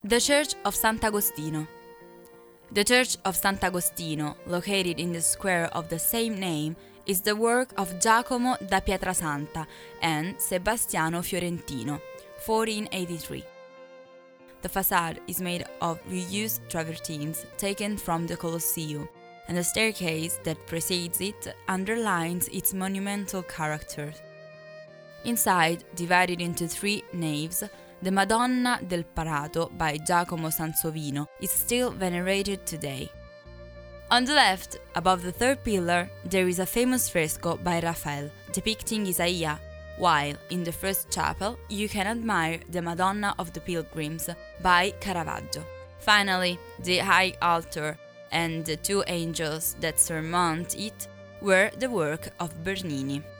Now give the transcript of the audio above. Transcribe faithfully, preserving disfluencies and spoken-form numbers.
The Church of Sant'Agostino. The Church of Sant'Agostino, located in the square of the same name, is the work of Giacomo da Pietrasanta and Sebastiano Fiorentino, fourteen eighty-three. The facade is made of reused travertines taken from the Colosseum, and the staircase that precedes it underlines its monumental character. Inside, divided into three naves, the Madonna del Parato by Giacomo Sansovino is still venerated today. On the left, above the third pillar, there is a famous fresco by Raphael depicting Isaiah, while in the first chapel you can admire the Madonna of the Pilgrims by Caravaggio. Finally, the high altar and the two angels that surmount it were the work of Bernini.